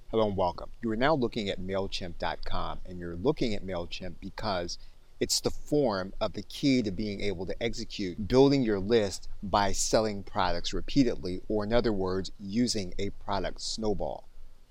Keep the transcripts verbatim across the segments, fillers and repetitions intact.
Hello and welcome. You are now looking at MailChimp dot com, and you're looking at MailChimp because it's the form of the key to being able to execute building your list by selling products repeatedly, or in other words, using a product snowball.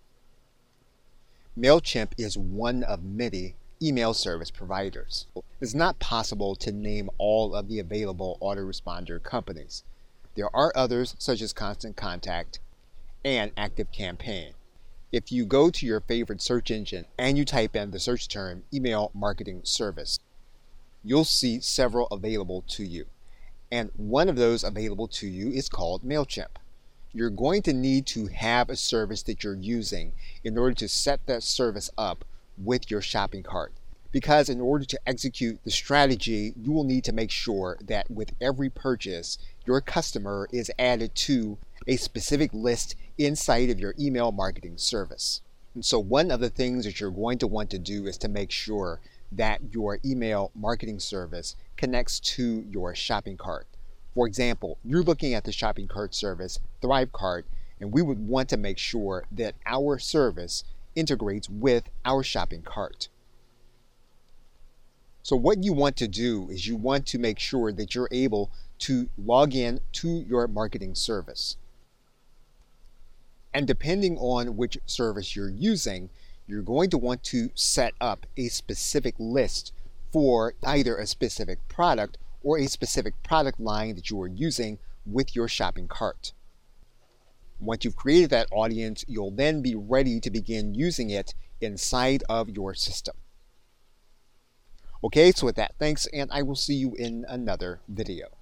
MailChimp is one of many email service providers. It's not possible to name all of the available autoresponder companies. There are others such as Constant Contact and ActiveCampaign. If you go to your favorite search engine and you type in the search term email marketing service, you'll see several available to you. And one of those available to you is called MailChimp. You're going to need to have a service that you're using in order to set that service up with your shopping cart. Because in order to execute the strategy, you will need to make sure that with every purchase, your customer is added to a specific list inside of your email marketing service. And so one of the things that you're going to want to do is to make sure that your email marketing service connects to your shopping cart. For example, you're looking at the shopping cart service, ThriveCart, and we would want to make sure that our service integrates with our shopping cart. So what you want to do is you want to make sure that you're able to log in to your marketing service. And depending on which service you're using, you're going to want to set up a specific list for either a specific product or a specific product line that you are using with your shopping cart. Once you've created that audience, you'll then be ready to begin using it inside of your system. Okay, so with that, thanks, and I will see you in another video.